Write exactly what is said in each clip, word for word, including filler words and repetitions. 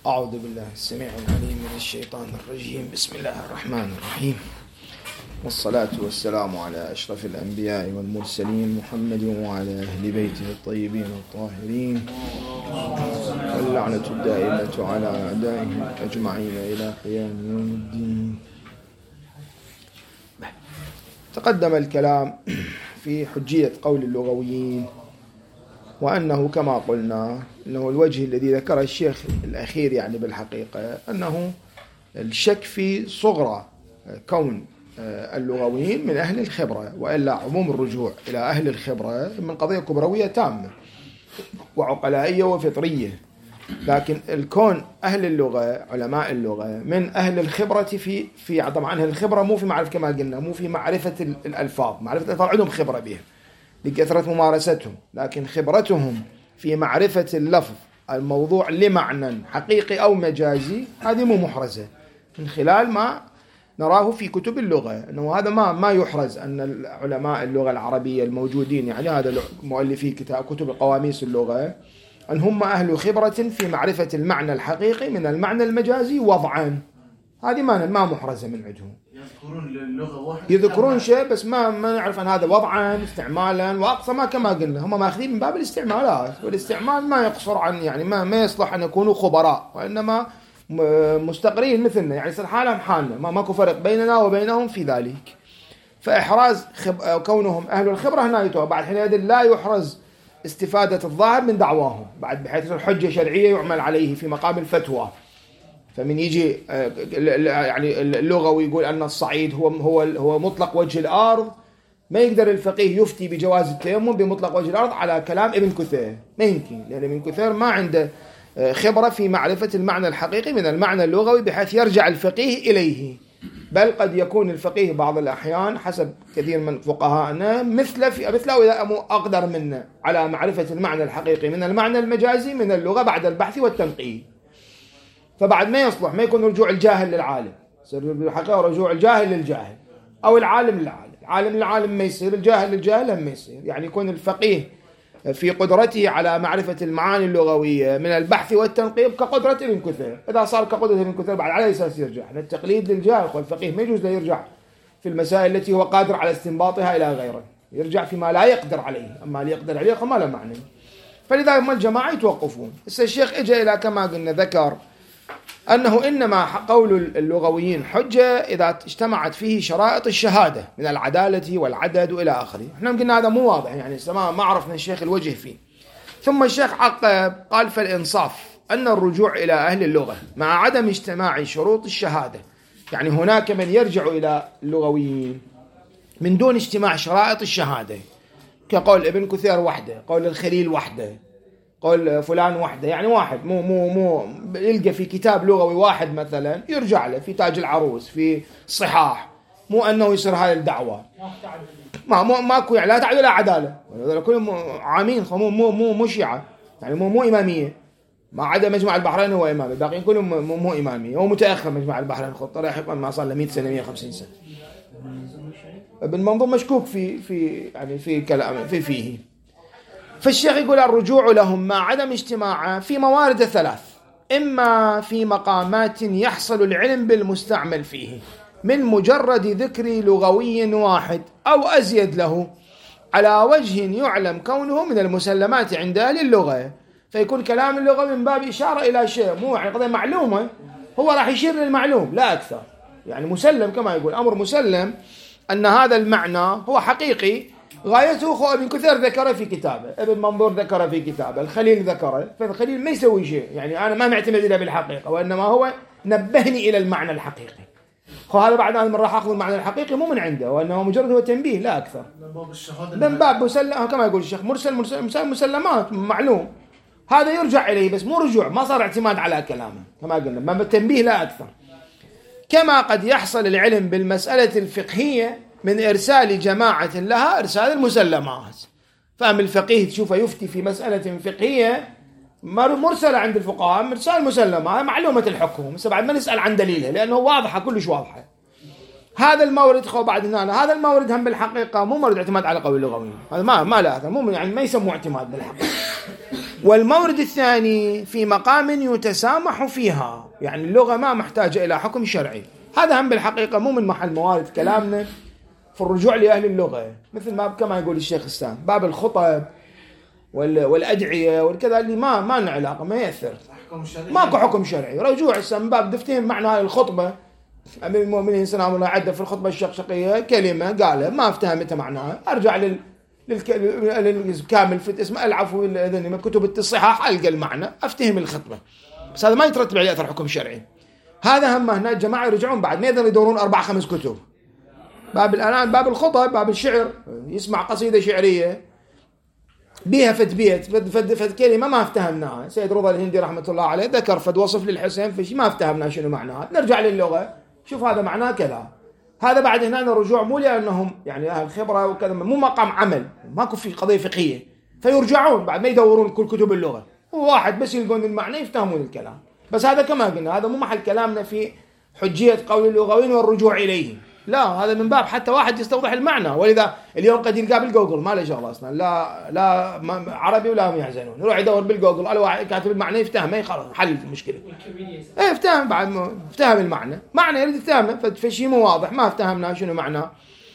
أعوذ بالله السميع العليم من الشيطان الرجيم. بسم الله الرحمن الرحيم، والصلاة والسلام على أشرف الأنبياء والمرسلين محمد وعلى أهل بيته الطيبين الطاهرين، واللعنة الدائمة على أعدائهم أجمعين إلى قيام يوم الدين. تقدم الكلام في حجية قول اللغويين، وأنه كما قلنا أنه الوجه الذي ذكره الشيخ الأخير يعني بالحقيقة أنه الشك في صغرى كون اللغويين من أهل الخبرة، وإلا عموم الرجوع إلى أهل الخبرة من قضية كبروية تامة وعقلائية وفطرية، لكن الكون أهل اللغة علماء اللغة من أهل الخبرة في في طبعا أهل الخبرة مو في معرفة كما قلنا، مو في معرفة الألفاظ، معرفة الألفاظ عندهم خبرة بها لكثرة ممارستهم، لكن خبرتهم في معرفة اللفظ الموضوع لمعنى حقيقي أو مجازي هذه مو محرزة من خلال ما نراه في كتب اللغة، أنه هذا ما ما يحرز أن علماء اللغة العربية الموجودين يعني هذا مؤلفي كتاب كتب قواميس اللغة أن هم أهل خبرة في معرفة المعنى الحقيقي من المعنى المجازي وضعا، هذه ما ما محرزة من عندهم. يذكرون اللغة واحد يذكرون شيء بس ما ما نعرف أن هذا وضعا استعمالا وأقصى ما كما قلنا هم ماخذين من باب الاستعمالات، والاستعمال ما يقصر عن يعني ما ما يصلح أن يكونوا خبراء، وإنما مستقرين مثلنا يعني صار حالهم حالنا، ما ماكو فرق بيننا وبينهم في ذلك. فإحراز خب... كونهم أهل الخبرة هنا يتوه بعد حينئذ لا يحرز استفادة الظاهر من دعواهم بعد بحيث الحجة شرعية يعمل عليه في مقام الفتوى. فمن يجي يعني اللغوي يقول أن الصعيد هو هو هو مطلق وجه الأرض، ما يقدر الفقيه يفتي بجواز التيمم بمطلق وجه الأرض على كلام ابن كثير، ما يمكن، لأن ابن كثير ما عنده خبرة في معرفة المعنى الحقيقي من المعنى اللغوي بحيث يرجع الفقيه إليه، بل قد يكون الفقيه بعض الأحيان حسب كثير من فقهاءنا مثل في مثله إذا أقدر منا على معرفة المعنى الحقيقي من المعنى المجازي من اللغة بعد البحث والتنقيب، فبعد ما يصلح ما يكون رجوع الجاهل للعالم، يصير بالحقيقة رجوع الجاهل للجاهل أو العالم للعالم، العالم للعالم ما يصير، الجاهل للجاهل هم ما يصير، يعني يكون الفقيه في قدرته على معرفة المعاني اللغوية من البحث والتنقيب كقدرة ابن كثير. إذا صار كقدرة ابن كثير بعد على أساس يرجع التقليد للجاهل، والفقيه ما يجوز له يرجع في المسائل التي هو قادر على استنباطها إلى غيره، يرجع فيما لا يقدر عليه، أما اللي يقدر عليه فما له معنى. فلذا هم الجماعة يتوقفون. الشيخ إجا إلى كما قلنا ذكر أنه إنما قول اللغويين حجة إذا اجتمعت فيه شرائط الشهادة من العدالة والعدد وإلى آخره. إحنا قلنا هذا مو واضح يعني ما عرفنا الشيخ الوجه فيه. ثم الشيخ عقب قال فالإنصاف أن الرجوع إلى أهل اللغة مع عدم اجتماع شروط الشهادة، يعني هناك من يرجع إلى اللغويين من دون اجتماع شرائط الشهادة كقول ابن كثير وحده، قول الخليل وحده، قول فلان وحده، يعني واحد مو مو مو يلقى في كتاب لغوي واحد مثلا يرجع له في تاج العروس في صحاح، مو انه يصير هاي الدعوه ما مو ماكو يعني لا تعدل لا عداله، كلهم عامين مو مو مو مو شيعه يعني مو مو اماميه، ما عدا مجمع البحرين هو امامي، الباقيين كلهم مو, مو اماميه، هو متاخر مجمع البحرين خط لاحقا ما صار له مئة سنه مئة وخمسين سنه. ابن منظور مشكوك في في يعني في كلام في فيه. فالشيخ يقول الرجوع لهم مع عدم اجتماعه في موارد ثلاث، إما في مقامات يحصل العلم بالمستعمل فيه من مجرد ذكر لغوي واحد أو أزيد له على وجه يعلم كونه من المسلمات عند أهل اللغة، فيكون كلام اللغة من باب إشارة إلى شيء مو يعني قضية معلومة، هو راح يشير للمعلوم لا أكثر، يعني مسلم كما يقول أمر مسلم أن هذا المعنى هو حقيقي، غايته أخو ابن كثير ذكره في كتابه، ابن منظور ذكره في كتابه، الخليل ذكره، فالخليل ما يسوي شيء يعني أنا ما معتمد إلى بالحقيقة، وإنما هو نبهني إلى المعنى الحقيقي، وهذا بعد أن راح أخذ المعنى الحقيقي مو من عنده، وإنه مجرد هو تنبيه لا أكثر، من باب مسلم كما يقول الشيخ مرسل مرسل مسلمات معلوم، هذا يرجع إليه بس مو رجوع، ما صار اعتماد على كلامه كما قلنا، ما بالتنبيه لا أكثر. كما قد يحصل العلم بالمسألة الفقهية من إرسال جماعة لها إرسال المسلمات، فهم الفقيه تشوفه يفتي في مسألة فقهية مرسلة عند الفقهاء مرسال مسلمة معلومة الحكم، بس بعد ما نسأل عن دليله لأنه واضحة كلش واضحة. هذا المورد خو بعد هنا هذا المورد هم بالحقيقة مو مورد اعتماد على قول اللغويين، هذا ما ما له مو يعني ما يسموه اعتماد بالحقيقة، والمورد الثاني في مقام يتسامح فيها، يعني اللغة ما محتاجة إلى حكم شرعي. هذا هم بالحقيقة مو من محل موارد كلامنا في الرجوع لأهل اللغة، مثل ما كما يقول الشيخ الإسلام باب الخطب والأدعية والكذا اللي ما ما له علاقة، ما يأثر، ماكو حكم شرعي. رجوع من باب دفتهم معنى هاي الخطبة، أمير المؤمنين سلام الله عدى في الخطبة الشقشقية كلمة قالها ما افتهمتها معناها، أرجع لل للكامل في اسمه العفو من كتب التصحيح ألقى المعنى أفتهم الخطبة، بس هذا ما يترتب عليه أثر حكم شرعي. هذا هم هنا الجماعة يرجعون بعد ما يقدرون يدورون أربع خمس كتب، باب الآن باب الخطب، باب الشعر، يسمع قصيدة شعرية بيها فد بيت فد, فد, فد كلمة ما افتهمناها، سيد رضا الهندي رحمة الله عليه ذكر فد وصف للحسين فشي ما افتهمنا شنو معناها، نرجع للغة شوف هذا معناه كذا. هذا بعد هنا الرجوع مو لأنهم يعني أهل خبرة وكذا، مو مقام عمل، ماكو في قضية فقهية، فيرجعون بعد ما يدورون كل كتب اللغة، وواحد بس يلقون المعنى يفتهمون الكلام. بس هذا كما قلنا هذا مو محل كلامنا في حجية قول اللغويين والرجوع إليه، لا هذا من باب حتى واحد يستوضح المعنى. ولذا اليوم قد يلقى بالجوجل ما له شغل أصلا، لا لا عربي ولا هم يحزنون، يروح يدور بالجوجل على واحد كاتب المعنى يفتهمه خلاص حل المشكلة. ايه افتهم بعد افتهم المعنى، معنى يريد يفتهمه فشيء مو واضح ما افتهمنا شنو معناه،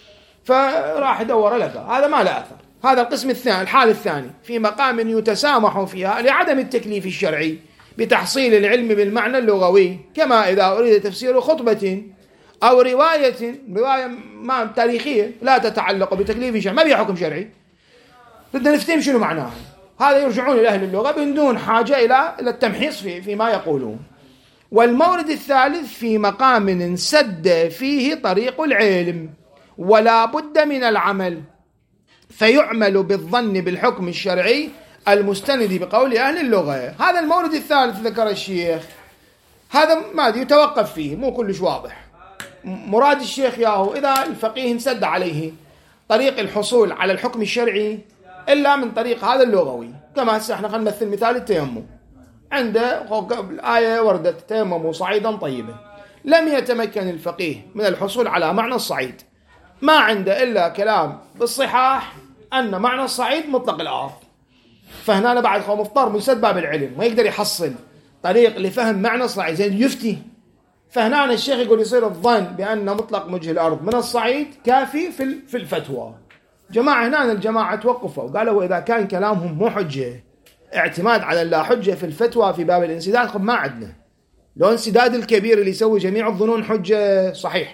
فراح يدور لقى، هذا ما له أثر. هذا القسم الثاني، الحال الثاني في مقام يتسامح فيها لعدم التكليف الشرعي بتحصيل العلم بالمعنى اللغوي، كما إذا أريد تفسير خطبة أو رواية رواية ما تاريخية لا تتعلق بتكليف شرعي ما بيها حكم شرعي، بدنا نفتهم شنو معناها. هذا يرجعون إلى أهل اللغة بدون حاجة إلى إلى التمحيص في فيما يقولون. والمورد الثالث في مقام انسد فيه طريق العلم ولا بد من العمل، فيعمل بالظن بالحكم الشرعي المستند بقول أهل اللغة. هذا المورد الثالث ذكر الشيخ، هذا ما يتوقف فيه مو كلش واضح. مراد الشيخ ياهو إذا الفقيه انسد عليه طريق الحصول على الحكم الشرعي إلا من طريق هذا اللغوي، كما هسه احنا خلينا نمثل مثال التيمم، عنده الآية وردت تيمموا صعيدا طيبا، لم يتمكن الفقيه من الحصول على معنى الصعيد، ما عنده إلا كلام بالصحاح أن معنى الصعيد مطلق الأرض، فهنا بعد هو مضطر من سد باب العلم ما يقدر يحصل طريق لفهم معنى الصعيد زين يفتي. فهنا الشيخ يقول يصير الظن بأن مطلق وجه الأرض من الصعيد كافي في في الفتوى. جماعة هنا الجماعة توقفوا وقالوا إذا كان كلامهم مو حجة، اعتماد على لا حجة في الفتوى في باب الانسداد، خب ما عندنا لو انسداد الكبير اللي يسوي جميع الظنون حجة صحيح،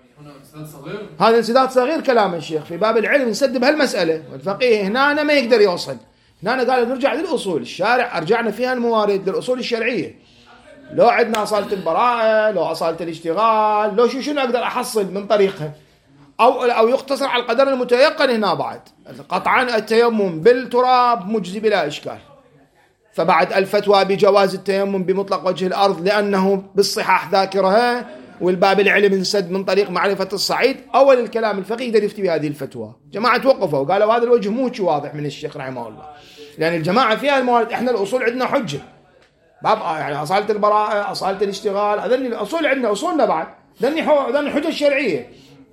هذا انسداد صغير كلام الشيخ في باب العلم نسد بهالمسألة، والفقيه هنا ما يقدر يوصل. هنا قال نرجع للأصول، الشارع أرجعنا فيها الموارد للأصول الشرعية، لو عندنا أصالة البراءة، لو أصالة الاشتغال، لو شو شنو أقدر أحصل من طريقها، أو أو يقتصر على القدر المتيقن. هنا بعد قطعا التيمم بالتراب مجزي بلا إشكال، فبعد الفتوى بجواز التيمم بمطلق وجه الأرض لأنه بالصحاح ذاكرها، والباب العلم انسد من طريق معرفة الصعيد. أول الكلام الفقيه يقدر يفتي بهذه الفتوى. جماعة توقفوا وقالوا هذا الوجه مو واضح من الشيخ رحمه الله، لأن الجماعة فيها الموارد، إحنا الأصول عندنا حجة، باب يعني أصالة البراءة، أصالة الاشتغال، هذني الأصول عندنا، أصولنا بعد ذني ذني الحجة الشرعية.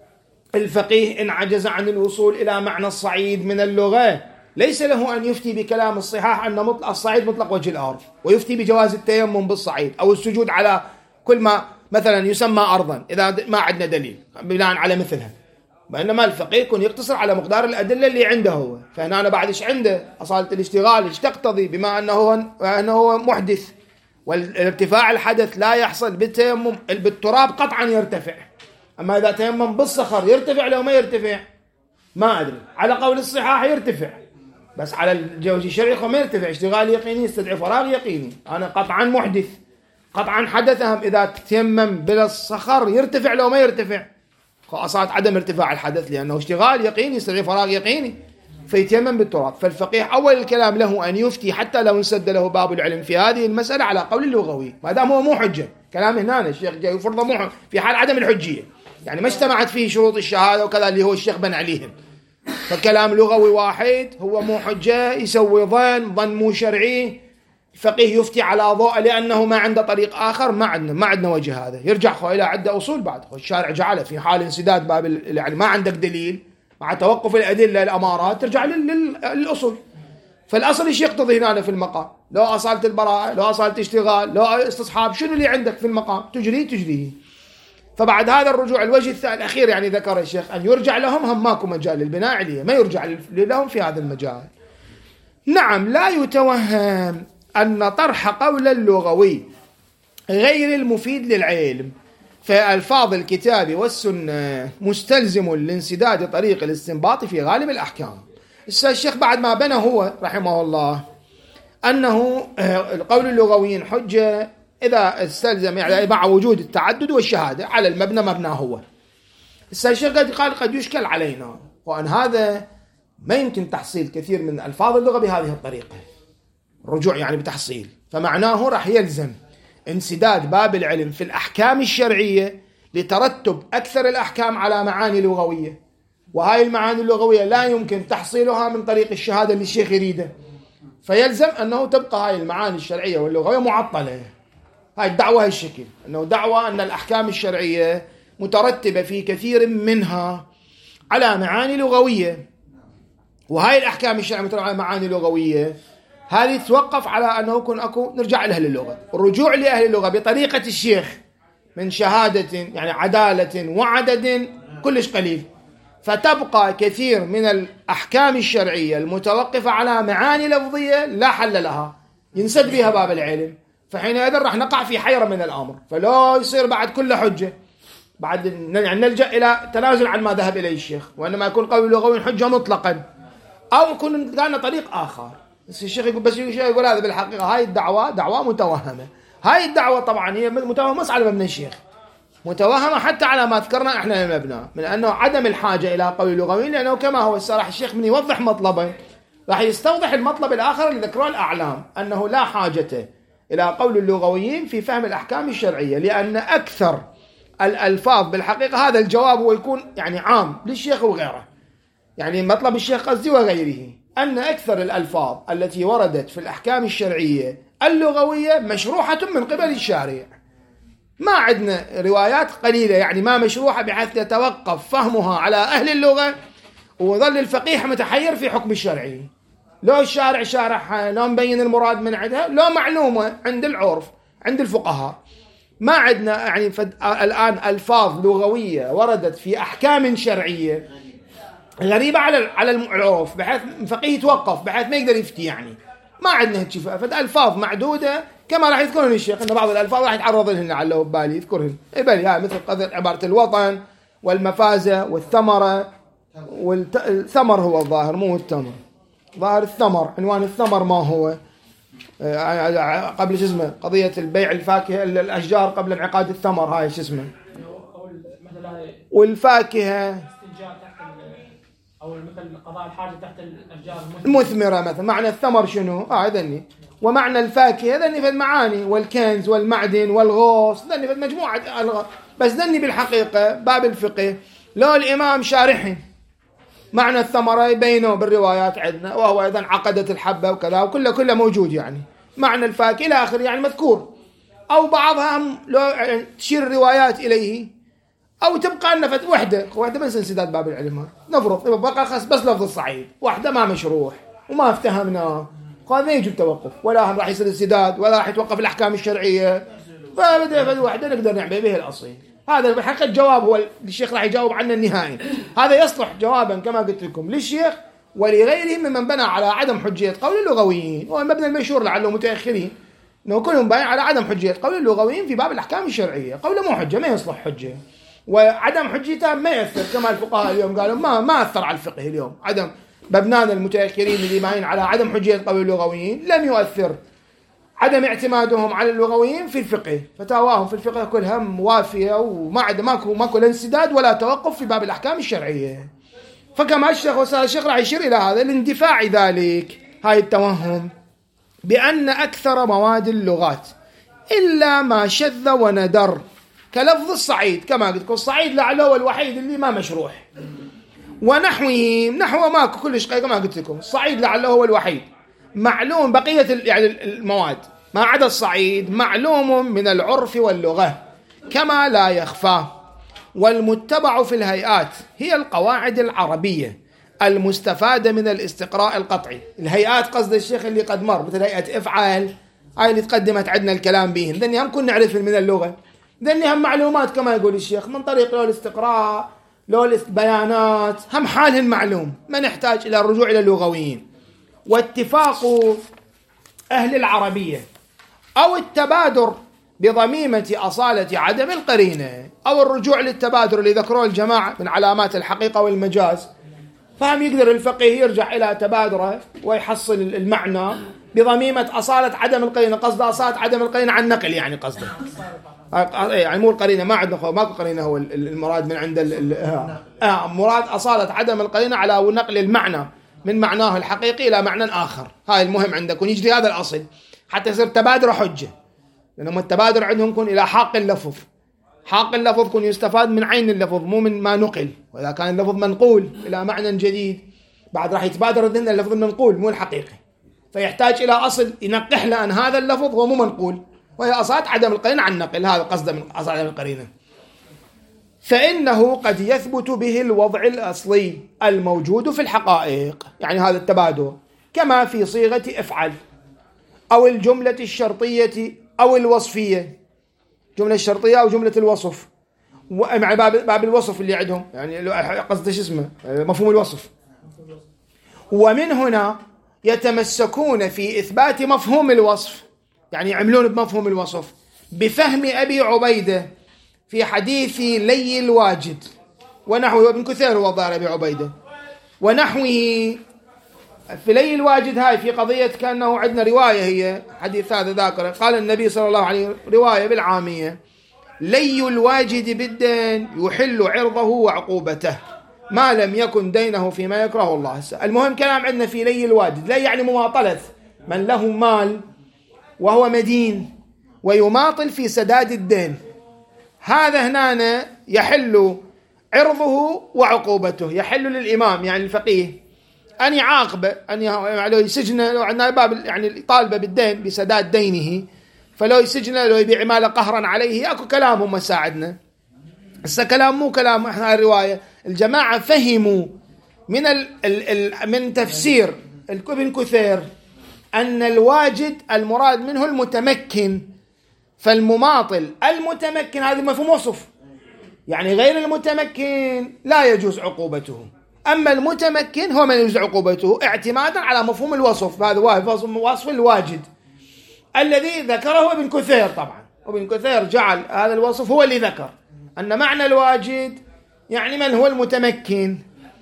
الفقيه إن عجز عن الوصول إلى معنى الصعيد من اللغة ليس له أن يفتي بكلام الصحاح أن مطلق الصعيد مطلق وجه الأرض، ويفتي بجواز التيمم بالصعيد أو السجود على كل ما مثلا يسمى أرضا إذا ما عندنا دليل بناء على مثلها. بينما الفقيه يكون يقتصر على مقدار الأدلة اللي عنده هو. فهنا أنا بعد إيش عنده أصالة الاشتغال إيش تقتضي بما أنه أنه محدث، والارتفاع الحدث لا يحصل بالتيمم، بالتراب قطعا يرتفع، أما إذا تيمم بالصخر يرتفع لو ما يرتفع ما أدري، على قول الصحاح يرتفع، بس على الجوز الشرعي ما يرتفع. اشتغال يقيني يستدعي فراغ يقيني، أنا قطعا محدث قطعا حدثهم إذا تيمم بالصخر يرتفع لو ما يرتفع، أصالة عدم ارتفاع الحدث لأنه اشتغال يقيني يستدعي فراغ يقيني فيتيمم بالتراب. فالفقيه أول الكلام له أن يفتي حتى لو انسد له باب العلم في هذه المسألة على قول اللغوي، ما دام هو مو حجة. كلام هنا الشيخ جاي يفرضه مو في حال عدم الحجية، يعني ما اجتمعت فيه شروط الشهادة وكذا اللي هو الشيخ بن عليهم، فكلام لغوي واحد هو مو حجة، يسوي ظن ظن مو شرعي، الفقيه يفتي على ضوء لأنه ما عنده طريق آخر. ما عندنا ما عندنا وجه هذا، يرجع خو إلى عدة أصول بعد خو الشارع جعله في حال انسداد باب، يعني ما عندك دليل مع توقف الأدلة الأمارات ترجع للأصول. فالأصل إيش يقتضي هنا في المقام؟ لو أصالة البراءة، لو أصالة اشتغال، لو استصحاب، شنو اللي عندك في المقام؟ تجري تجريه. فبعد هذا الرجوع الوجه الأخير يعني ذكر الشيخ أن يرجع لهم، هم ماكو مجال للبناء عليه، ما يرجع لهم في هذا المجال. نعم، لا يتوهم أن طرح قول اللغوي غير المفيد للعلم في ألفاظ الكتاب والسنة مستلزم لانسداد طريق الاستنباط في غالب الأحكام. الشيخ بعد ما بنى هو رحمه الله أنه القول اللغويين حجة إذا استلزم يعني مع وجود التعدد والشهادة على المبنى مبناه هو. الشيخ قد قال قد يشكل علينا وأن هذا ما يمكن تحصيل كثير من ألفاظ اللغة بهذه الطريقة، الرجوع يعني بتحصيل، فمعناه راح يلزم انسداد باب العلم في الأحكام الشرعية لترتب أكثر الأحكام على معاني لغوية، وهاي المعاني اللغوية لا يمكن تحصيلها من طريق الشهادة اللي الشيخ يريده، فيلزم أنه تبقى هاي المعاني الشرعية واللغوية معطلة. هاي الدعوة هاي الشكل، أنه دعوة أن الأحكام الشرعية مترتبة في كثير منها على معاني لغوية، وهاي الأحكام الشرعية مترتبة على معاني لغوية، هذه توقف على أنه يكون أكو نرجع لأهل اللغة. الرجوع لأهل اللغة بطريقة الشيخ من شهادة يعني عدالة وعدد كلش قليل، فتبقى كثير من الأحكام الشرعية المتوقفة على معاني لفظية لا حل لها ينسد بها باب العلم، فحينئذ راح نقع في حيرة من الأمر. فلا يصير بعد كل حجة، بعد يعني نلجأ إلى تنازل عن ما ذهب إليه الشيخ، وإنما يكون قول اللغوي حجة مطلقا، أو يكون لنا طريق آخر. بس الشيخ يقول بس الشيخ يقول هذا بالحقيقة هاي الدعوة دعوة متوهمة. هاي الدعوة طبعا هي متوهمة مش على مبنى الشيخ، متوهمة حتى على ما ذكرنا احنا المبنى من أنه عدم الحاجة إلى قول اللغوي، لأنه كما هو الصراحة الشيخ من يوضح مطلبه راح يستوضح المطلب الآخر اللي ذكره الأعلام، أنه لا حاجة إلى قول اللغويين في فهم الأحكام الشرعية، لأن أكثر الألفاظ بالحقيقة هذا الجواب هو يكون يعني عام للشيخ وغيره، يعني مطلب الشيخ قصدي وغيره أن أكثر الألفاظ التي وردت في الأحكام الشرعية اللغوية مشروحة من قبل الشارع، ما عندنا روايات قليلة يعني ما مشروحة بحيث يتوقف فهمها على أهل اللغة وظل الفقيه متحير في حكم الشرعي. لو الشارع شارح لو مبين المراد من عندها، لو معلومة عند العرف عند الفقهاء. ما عندنا يعني الآن ألفاظ لغوية وردت في أحكام شرعية غريبة على على العرف بحيث الفقيه يتوقف بحيث ما يقدر يفتي، يعني ما عندنا هيك فالألفاظ معدودة كما راح يذكرون الشيخ، أن بعض الألفاظ راح يتعرض لهن على بالي يذكرهن بالي ها مثل قضية عبارة الوطن والمفازة والثمرة، والثمر هو الظاهر مو التمر، ظاهر الثمر عنوان الثمر ما هو قبل شو اسمه قضية البيع الفاكهة الأشجار قبل انعقاد الثمر هاي شو اسمه، والفاكهة أو مثل قضاء الحاجة تحت الأشجار المثمرة مثلا. معنى الثمر شنو؟ آه ذني، ومعنى الفاكهة ذني في المعاني والكنز والمعدن والغوص ذني في مجموعة الغ... بس ذني بالحقيقة باب الفقه لو الإمام شارحين معنى الثمرة يبينه بالروايات عندنا، وهو أيضا عقدت الحبة وكذا وكله كله موجود، يعني معنى الفاكهة إلى آخر يعني مذكور، أو بعضها هم لو يعني تشير الروايات إليه، أو تبقى لنا فت وحدة وحدة بس انسداد باب العلم. نفرض بقى خاص بس لفظ الصعيد واحدة ما مشروح وما افتهمناه، قال ما يجب توقف ولا راح يصير انسداد ولا راح يتوقف الأحكام الشرعية، فبدأ فت وحدة نقدر نعبي به الأصيل. هذا بالحقيقة الجواب هو الشيخ راح يجاوب عنه النهائي، هذا يصلح جوابا كما قلت لكم للشيخ ولغيره ممن بنى على عدم حجية قول اللغويين، وهو المبنى المشهور لعله متأخرين انه كلهم بنى على عدم حجية قول اللغويين في باب الأحكام الشرعية، قوله مو حجة ما يصلح حجة، وعدم حجيته ما يأثر كما الفقهاء اليوم قالوا ما ما أثر على الفقه اليوم، عدم مبنانا المتأخرين اللي باين على عدم حجية قول اللغويين لم يؤثر عدم اعتمادهم على اللغويين في الفقه، فتاواهم في الفقه كلها موافية وما عدا ماكو ماكو لا انسداد ولا توقف في باب الأحكام الشرعية. فكما الشيخ وسائل الشيخ راح يشير إلى هذا لاندفاع ذلك هاي التوهم بأن أكثر مواد اللغات إلا ما شذ وندر كلفظ الصعيد كما قلت لكم، الصعيد لعله هو الوحيد اللي ما مشروح، ونحوه نحو ماكو كلش كما قلت لكم، الصعيد لعله هو الوحيد معلوم، بقية يعني المواد ما عدا الصعيد معلوم من العرف واللغة كما لا يخفى. والمتبع في الهيئات هي القواعد العربية المستفادة من الاستقراء القطعي. الهيئات قصد الشيخ اللي قد مر، مثل هيئة افعل، هاي اللي تقدمت عندنا الكلام بهم، ذني هم كنا نعرف من اللغة، ذني هم معلومات كما يقول الشيخ من طريق لو الاستقراء لو البيانات، هم حالهم معلوم، ما نحتاج إلى الرجوع إلى اللغويين. واتفاق أهل العربية أو التبادر بضميمة أصالة عدم القرينة، أو الرجوع للتبادر اللي ذكروه الجماعة من علامات الحقيقة والمجاز، فهم يقدر الفقيه يرجع إلى تبادره ويحصل المعنى بضميمة أصالة عدم القرينة. قصد أصالة عدم القرينة عن نقل، يعني قصده يعني مو القرينة، ما عندنا ماكو قرينة، هو المراد من عند آه مراد أصالة عدم القرينة على نقل المعنى من معناه الحقيقي إلى معنى آخر. هاي المهم عندك، ونجري هذا الأصل حتى يصير تبادر حجة، لأنهم التبادر عندهم يكون إلى حاق اللفظ، حاق اللفظ يكون يستفاد من عين اللفظ مو من ما نقل، وإذا كان اللفظ منقول إلى معنى جديد بعد راح يتبادر الذهن اللفظ المنقول مو الحقيقي، فيحتاج إلى أصل ينقح له أن هذا اللفظ هو مو منقول، وهي أصالة عدم القرينة عن النقل، هذا قصده من أصالة عدم القرينة. فإنه قد يثبت به الوضع الأصلي الموجود في الحقائق، يعني هذا التبادر، كما في صيغة افعل أو الجملة الشرطية أو الوصفية، جملة الشرطية أو جملة الوصف، مع باب باب الوصف اللي عندهم، يعني قصد شو اسمه مفهوم الوصف. ومن هنا يتمسكون في إثبات مفهوم الوصف، يعني يعملون بمفهوم الوصف بفهم أبي عبيدة في حديث لي الواجد ونحوه، ابن كثير وضع أبي عبيدة ونحوه في لي الواجد. هاي في قضية كأنه عندنا رواية، هي حديث هذا ذاكرة، قال النبي صلى الله عليه وسلم رواية بالعامية: لي الواجد بالدين يحل عرضه وعقوبته ما لم يكن دينه فيما يكره الله. المهم كلام عندنا في لي الواجد، لي يعني مماطلة من له مال وهو مدين ويماطل في سداد الدين، هذا هنا يحل عرضه وعقوبته. يحل للإمام يعني الفقيه أن يعاقب، أن يعني يسجن، لو عندنا باب يعني طالبه بالدين بسداد دينه، فلو يسجن لو يبيع ماله قهرا عليه، أكو كلامهم مساعدنا. هسه كلام مو كلام احنا الرواية، الجماعة فهموا من ال ال ال من تفسير ابن كثير أن الواجد المراد منه المتمكن، فالمماطل المتمكن هذا مفهوم وصف، يعني غير المتمكن لا يجوز عقوبته، أما المتمكن هو من يجوز عقوبته اعتمادا على مفهوم الوصف. هذا وصف الواجد الذي ذكره ابن كثير. طبعا ابن كثير جعل هذا الوصف هو اللي ذكر أن معنى الواجد يعني من هو المتمكن،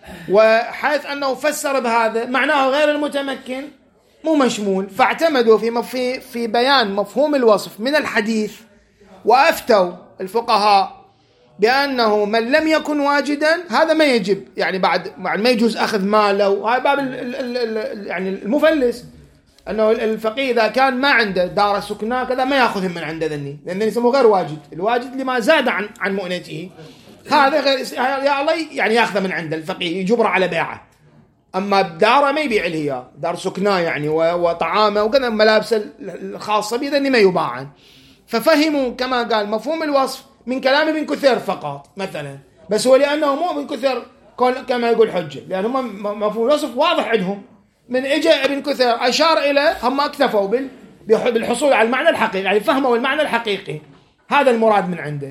وحيث أنه فسر بهذا معناه غير المتمكن مو مشمول، فاعتمدوا في في في بيان مفهوم الوصف من الحديث، وأفتوا الفقهاء بأنه من لم يكن واجدا هذا ما يجب، يعني بعد ما يجوز أخذ ماله. هاي باب ال ال ال يعني المفلس، أنه الفقيه إذا كان ما عنده دار سكناه كذا ما يأخذهم من عنده ذني، لأنه يسموه غير واجد، الواجد لما زاد عن عن مؤنته، هذا غير يا الله يعني يأخذه من عنده الفقيه يجبره على بيعه. أما داره ما يبيع له إياه، دار سكناه يعني وطعامه وكذا ملابس الخاصة به ذني ما يباعن. ففهموا كما قال مفهوم الوصف من كلام ابن كثير فقط مثلا، بس هو لأنه مو ابن كثير كما يقول حجة، لأن هم مفهوم الوصف واضح عندهم، من إجا ابن كثير أشار إلى هم اكتفوا بالحصول على المعنى الحقيقي، يعني فهموا المعنى الحقيقي، هذا المراد من عنده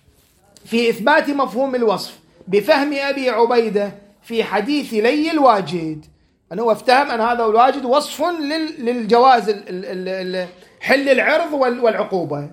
في إثبات مفهوم الوصف بفهم أبي عبيدة في حديث لي الواجد، أنه افتهم أن هذا الواجد وصف للجواز حل العرض والعقوبة،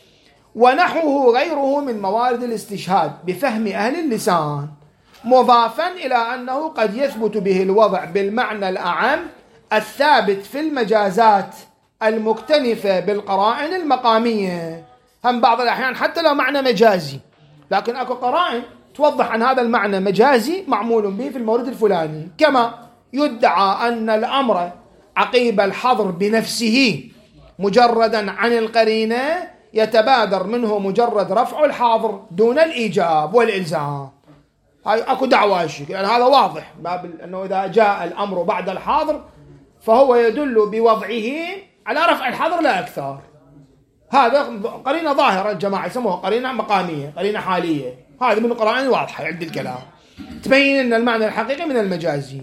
ونحوه غيره من موارد الاستشهاد بفهم أهل اللسان، مضافا إلى أنه قد يثبت به الوضع بالمعنى الأعم الثابت في المجازات المكتنفة بالقرائن المقامية. هم بعض الأحيان حتى لو معنى مجازي لكن أكو قرائن توضح أن هذا المعنى مجازي معمول به في المورد الفلاني، كما يدعى أن الأمر عقيب الحظر بنفسه مجردا عن القرينة يتبادر منه مجرد رفع الحاضر دون الإيجاب والإلزام. هاي أكو دعوة الشيء، يعني هذا واضح باب أنه إذا جاء الأمر بعد الحاضر فهو يدل بوضعه على رفع الحظر لا أكثر. هذا قرينة ظاهرة، الجماعة يسموها قرينة مقامية، قرينة حالية، هذا من القرائن واضحة عند الكلام. تبين لنا المعنى الحقيقي من المجازي.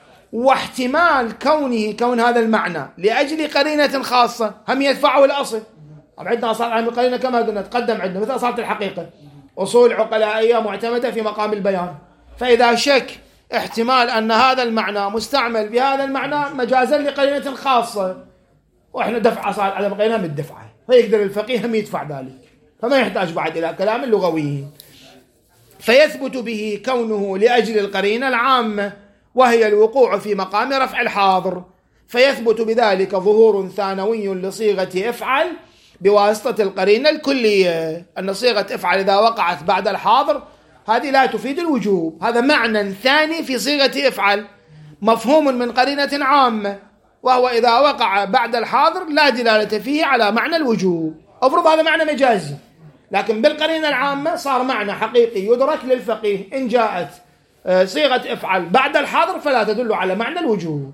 واحتمال كونه كون هذا المعنى لأجل قرينة خاصة هم يدفعه الأصل. عندنا أصالة عن القرينة كما قلنا تقدم عندنا مثل أصالة الحقيقة أصول عقلائية معتمدة في مقام البيان. فإذا شك احتمال أن هذا المعنى مستعمل بهذا المعنى مجازا لقرينة خاصة، وإحنا دفع أصالة عدم قرينة من الدفعة، فيقدر الفقيه هم يدفع ذلك، فما يحتاج بعد إلى كلام اللغويين. فيثبت به كونه لأجل القرينة العامة وهي الوقوع في مقام رفع الحاضر، فيثبت بذلك ظهور ثانوي لصيغة افعل بواسطة القرينة الكلية، أن صيغة افعل إذا وقعت بعد الحاضر هذه لا تفيد الوجوب. هذا معنى ثاني في صيغة افعل مفهوم من قرينة عامة، وهو إذا وقع بعد الحاضر لا دلالة فيه على معنى الوجوب. أفرض هذا معنى مجازي، لكن بالقرينة العامة صار معنى حقيقي يدرك للفقيه. إن جاءت صيغة افعل بعد الحاضر فلا تدل على معنى الوجوب.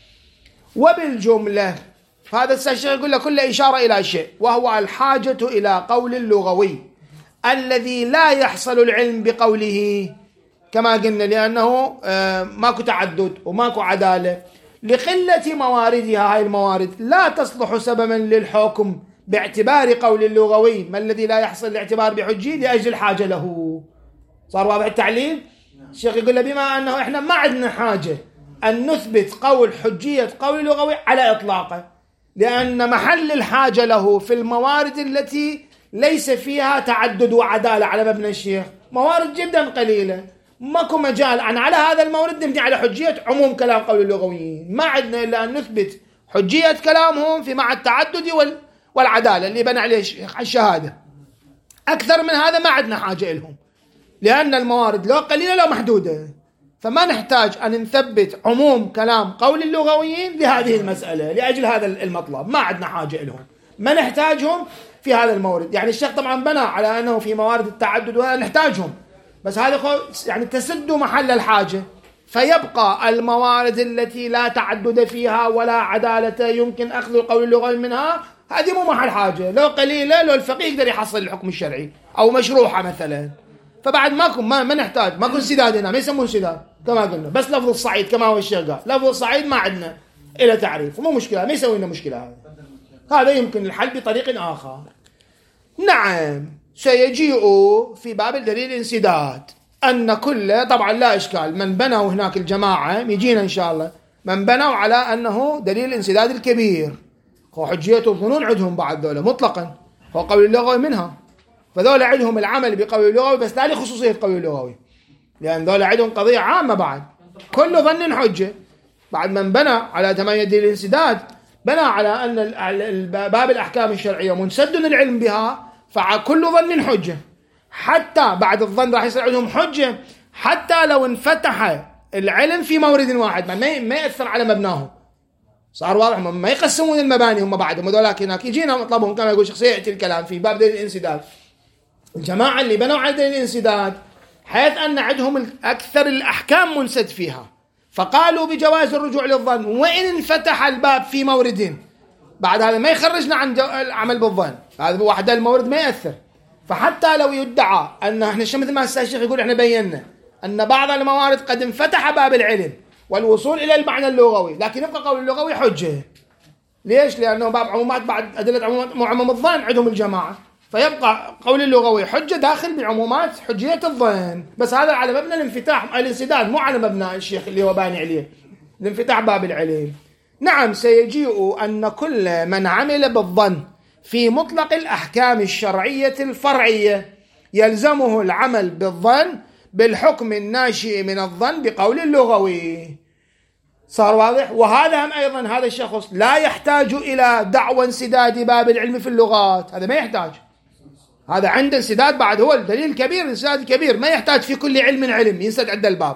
وبالجملة هذا الشيخ يقول لك كل إشارة إلى شيء، وهو الحاجة إلى قول اللغوي الذي لا يحصل العلم بقوله كما قلنا، لأنه ماكو تعدد وماكو عدالة، لقلة مواردها. هاي الموارد لا تصلح سببا للحكم باعتبار قول اللغوي ما الذي لا يحصل الاعتبار بحجي لأجل الحاجة له. صار واضح التعليل؟ الشيخ يقول له بما أنه إحنا ما عندنا حاجة أن نثبت قول حجية قول اللغوي على إطلاقه، لأن محل الحاجة له في الموارد التي ليس فيها تعدد وعدالة على مبنى الشيخ، موارد جدا قليلة، ماكو مجال أن على هذا المورد نبني على حجية عموم كلام قول اللغويين. ما عندنا إلا أن نثبت حجية كلامهم في مع التعدد والعدالة اللي بنى عليه الشهادة. أكثر من هذا ما عندنا حاجة لهم، لأن الموارد لو قليلة لو محدودة، فما نحتاج أن نثبت عموم كلام قول اللغويين لهذه المسألة لأجل هذا المطلب. ما عندنا حاجة لهم، ما نحتاجهم في هذا المورد. يعني الشيخ طبعا بنى على أنه في موارد التعدد ونحتاجهم، بس هذا يعني تسد محل الحاجة، فيبقى الموارد التي لا تعدد فيها ولا عدالة يمكن أخذ القول اللغوي منها، هذه مو محل حاجة. لو قليلة لو الفقيه يقدر يحصل الحكم الشرعي أو مشروحة مثلا، فبعد ماكو ما, ما نحتاج ماكو انسداد هنا، ما يسمون انسداد كما قلنا، بس لفظ الصعيد كما هو الشيخ قال لفظ الصعيد ما عندنا إلى تعريف، مو مشكلة، ما يسوي لنا مشكلة. هذا هذا يمكن الحل بطريق آخر. نعم سيجيء في باب الدليل الانسداد أن كل طبعا لا إشكال من بنوا هناك الجماعة يجينا إن شاء الله من بنوا على أنه دليل الانسداد الكبير، هو حجية الظنون عندهم بعد ذولا مطلقا، هو قول اللغوي منها، فذولا عندهم العمل بقول اللغوي بس لا لخصوصية قول اللغوي، لأن ذولا عندهم قضية عامة بعد كل ظن حجة. بعد من بنى على تمام دليل الانسداد بنى على أن باب الأحكام الشرعية منسد العلم بها، فكل ظن حجة، حتى بعد الظن راح يصير عندهم حجة حتى لو انفتح العلم في مورد واحد ما يأثر على مبناهم. صار واضح ما يقسمون المباني هم بعدهم هذولاك هناك يجينا مطلبهم كما يقول شخصية يأتي الكلام في باب دليل الانسداد. الجماعة اللي بنوا على دليل الانسداد حيث أن عندهم أكثر الأحكام منسد فيها، فقالوا بجواز الرجوع للظن وإن انفتح الباب في مورد، بعد هذا ما يخرجنا عن العمل بالظن، هذا واحد المورد ما يأثر. فحتى لو يدعى أن احنا مثل ما الشيخ يقول احنا بينا أن بعض الموارد قد انفتح باب العلم والوصول إلى المعنى اللغوي، لكن يبقى قول اللغوي حجة. ليش؟ لأنه باب عمومات بعد أدلة عمومات عموم الظن عندهم الجماعة، فيبقى قول اللغوي حجة داخل بعمومات حجية الظن، بس هذا على مبنى الانفتاح الانسداد مو على مبنى الشيخ اللي هو باني عليه الانفتاح باب العلم. نعم سيجيء أن كل من عمل بالظن في مطلق الأحكام الشرعية الفرعية يلزمه العمل بالظن بالحكم الناشئ من الظن بقول اللغوي. صار واضح؟ وهذا هم أيضا هذا الشخص لا يحتاج إلى دعوى انسداد باب العلم في اللغات، هذا ما يحتاج، هذا عنده انسداد بعد هو الدليل الكبير، انسداد كبير ما يحتاج في كل علم علم ينسد عند الباب،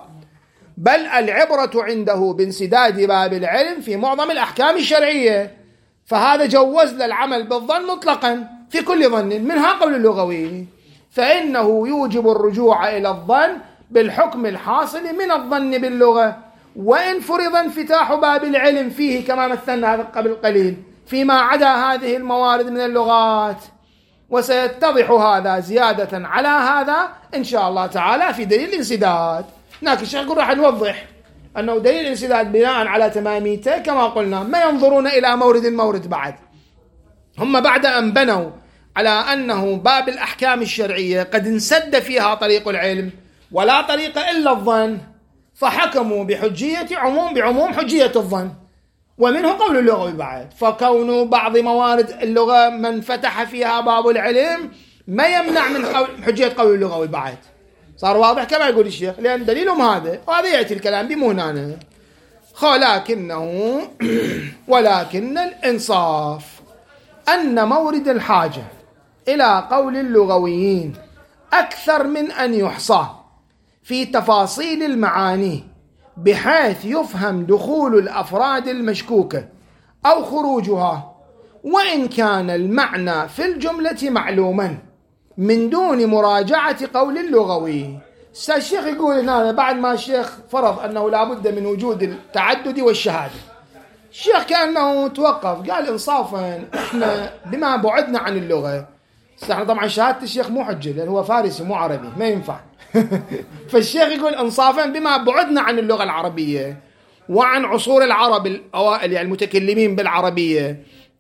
بل العبرة عنده بانسداد باب العلم في معظم الأحكام الشرعية، فهذا جوز للعمل بالظن مطلقا في كل ظن منها قول اللغوي، فإنه يوجب الرجوع إلى الظن بالحكم الحاصل من الظن باللغة، وإن فرض انفتاح باب العلم فيه كما مثلنا هذا قبل قليل فيما عدا هذه الموارد من اللغات. وسيتضح هذا زيادة على هذا إن شاء الله تعالى في دليل الانسداد. هناك الشيخ يقول راح نوضح أنه دليل الانسداد بناء على تماميته كما قلنا ما ينظرون إلى مورد المورد بعد. هم بعد أن بنوا على أنه باب الأحكام الشرعية قد انسد فيها طريق العلم ولا طريق إلا الظن، فحكموا بحجية عموم بعموم حجية الظن، ومنه قول اللغوي بعد. فكون بعض موارد اللغة من فتح فيها باب العلم ما يمنع من حجية قول اللغوي بعد. صار واضح كما يقول الشيخ، لأن دليلهم هذا، وهذا يأتي الكلام بمو هنا. ولكنه ولكن الإنصاف أن مورد الحاجة إلى قول اللغويين أكثر من أن يحصى في تفاصيل المعاني بحيث يفهم دخول الأفراد المشكوكة أو خروجها، وإن كان المعنى في الجملة معلوما من دون مراجعة قول اللغوي. الشيخ يقول هنا بعد ما الشيخ فرض أنه لابد من وجود التعدد والشهادة، الشيخ كأنه توقف قال إنصافا إحنا بما بعدنا عن اللغة. احنا طبعا شهادة الشيخ مو حجة لأن هو فارسي مو عربي ما ينفع. فالشيخ يقول إنصافا بما بعدنا عن اللغة العربية وعن عصور العرب الأوائل يعني المتكلمين بالعربية،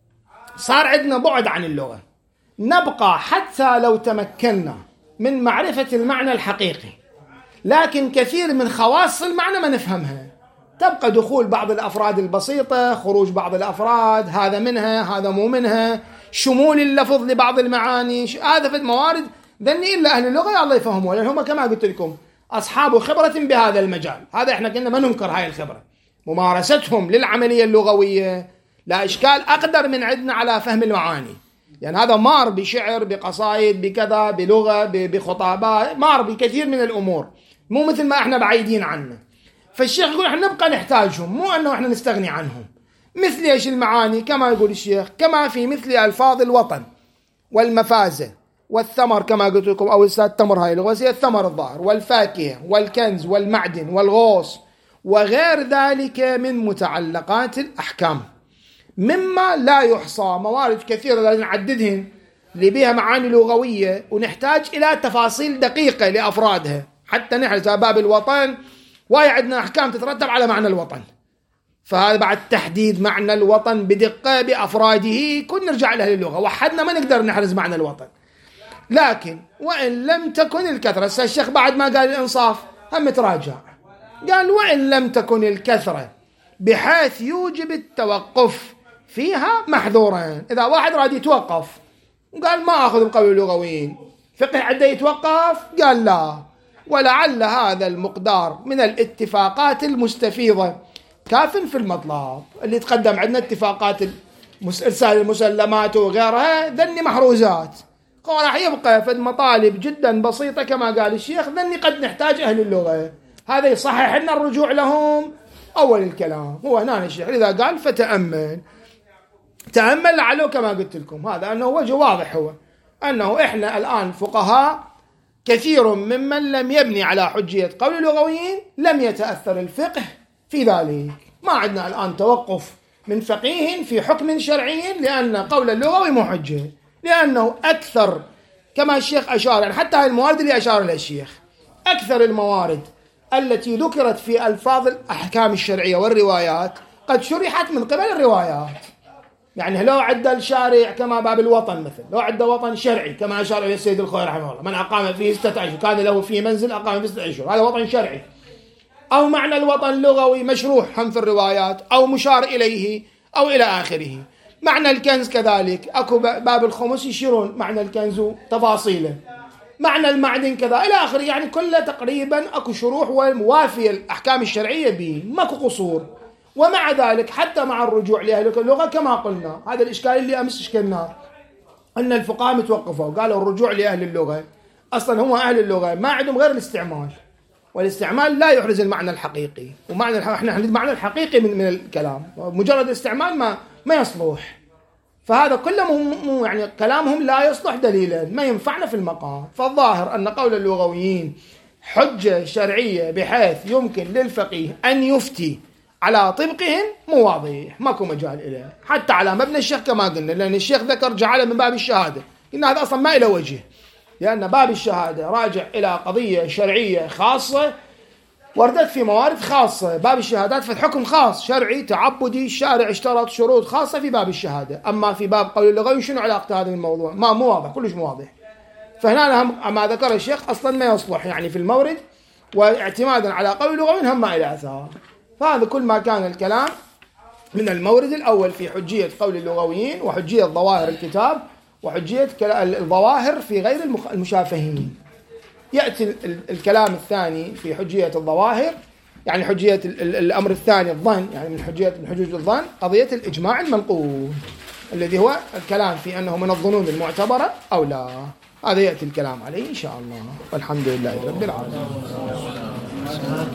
صار عندنا بعد عن اللغة. نبقى حتى لو تمكنا من معرفة المعنى الحقيقي، لكن كثير من خواص المعنى ما نفهمها. تبقى دخول بعض الأفراد البسيطة، خروج بعض الأفراد، هذا منها هذا مو منها، شمول اللفظ لبعض المعاني، هذا في الموارد ذني إلا أهل اللغة الله يفهموا، لأن هم كما قلت لكم أصحاب خبرة بهذا المجال. هذا إحنا كنا ما ننكر هاي الخبرة، ممارستهم للعملية اللغوية لا إشكال أقدر من عندنا على فهم المعاني، يعني هذا مار بشعر بقصائد بكذا بلغة بخطابات، مار بكثير من الأمور مو مثل ما إحنا بعيدين عنه. فالشيخ يقول إحنا نبقى نحتاجهم، مو أنه إحنا نستغني عنهم. مثل إيش المعاني كما يقول الشيخ، كما في مثل ألفاظ الوطن والمفازة والثمر كما قلت لكم، أو التمر هاي اللغة هي الثمر الظاهر، والفاكهة والكنز والمعدن والغوص وغير ذلك من متعلقات الأحكام مما لا يحصى. موارد كثيرة لا نعددهن اللي بها معاني لغوية ونحتاج إلى تفاصيل دقيقة لأفرادها حتى نحن باب الوطن وهي عندنا أحكام تترتب على معنى الوطن، فهذا بعد تحديد معنى الوطن بدقة بأفراده كن نرجع لها للغة، وحدنا ما نقدر نحرز معنى الوطن. لكن وإن لم تكن الكثرة، الشيخ بعد ما قال الإنصاف هم تراجع قال وإن لم تكن الكثرة بحيث يوجب التوقف فيها محذورا. إذا واحد راد يتوقف وقال ما أخذ بقول اللغويين فقه عده يتوقف، قال لا، ولعل هذا المقدار من الاتفاقات المستفيضة كاف في المطلب. اللي تقدم عندنا اتفاقات إرسال المسلمات وغيرها ذني محروزات، راح يبقى في المطالب جدا بسيطة كما قال الشيخ، ذني قد نحتاج أهل اللغة. هذا يصحح لنا الرجوع لهم أول الكلام. هو هنا الشيخ إذا قال فتأمل تأمل لعله كما قلت لكم هذا أنه وجه واضح، هو أنه إحنا الآن فقهاء كثير ممن لم يبني على حجية قول اللغويين لم يتأثر الفقه في ذلك. ما عندنا الآن توقف من فقيه في حكم شرعي لأن قول اللغوي مو حجة، لأنه أكثر كما الشيخ أشار، يعني حتى هاي الموارد اللي أشار لها الشيخ أكثر الموارد التي ذكرت في ألفاظ الأحكام الشرعية والروايات قد شرحت من قبل الروايات. يعني لو عد الشارع كما باب الوطن مثل، لو عد وطن شرعي كما أشار إلى السيد الخوي رحمه الله، من أقام فيه ستة أشهر كان له في منزل أقام فيه ستة أشهر، هذا وطن شرعي. أو معنى الوطن اللغوي مشروح هم في الروايات أو مشار إليه أو إلى آخره. معنى الكنز كذلك أكو باب الخمس يشيرون معنى الكنز تفاصيله، معنى المعدن كذا إلى آخره، يعني كله تقريبا أكو شروح وموافية الأحكام الشرعية به، ماكو قصور. ومع ذلك حتى مع الرجوع لأهل اللغة كما قلنا هذا الإشكال اللي أمس اشكلناه، أن الفقهاء متوقفوا قالوا الرجوع لأهل اللغة أصلا هم أهل اللغة ما عندهم غير الاستعمال، والاستعمال لا يحرز المعنى الحقيقي، ومعنى الح... احنا نريد المعنى الحقيقي من من الكلام، مجرد الاستعمال ما ما يصلح. فهذا كله مو يعني كلامهم لا يصلح دليلا، ما ينفعنا في المقام. فالظاهر أن قول اللغويين حجة شرعية بحيث يمكن للفقيه أن يفتي على طبقهم مو واضح، ماكو مجال إليه حتى على مبنى الشيخ كما قلنا، لأن الشيخ ذكر جعله من باب الشهادة، قلنا هذا أصلا ما إله وجه، لأن باب الشهادة راجع إلى قضية شرعية خاصة وردت في موارد خاصة. باب الشهادات فالحكم خاص شرعي تعبدي، الشارع اشترط شروط خاصة في باب الشهادة. أما في باب قول اللغوي شنو علاقة هذا بالموضوع؟ ما مو واضح، كلش مو واضح. فهنا ما ذكر الشيخ أصلا ما يصلح يعني في المورد، واعتمادا على قول اللغوي هم ما إلى أثار. فهذا كل ما كان الكلام من المورد الأول في حجية قول اللغويين، وحجية ظواهر الكتاب، وحجية الظواهر في غير المشافهين. يأتي الكلام الثاني في حجية الظواهر، يعني حجية الأمر الثاني الظن، يعني من حجية من حجوج الظن قضية الإجماع المنقول الذي هو الكلام في أنه من الظنون المعتبرة أو لا. هذا يأتي الكلام عليه إن شاء الله، والحمد لله رب العالمين.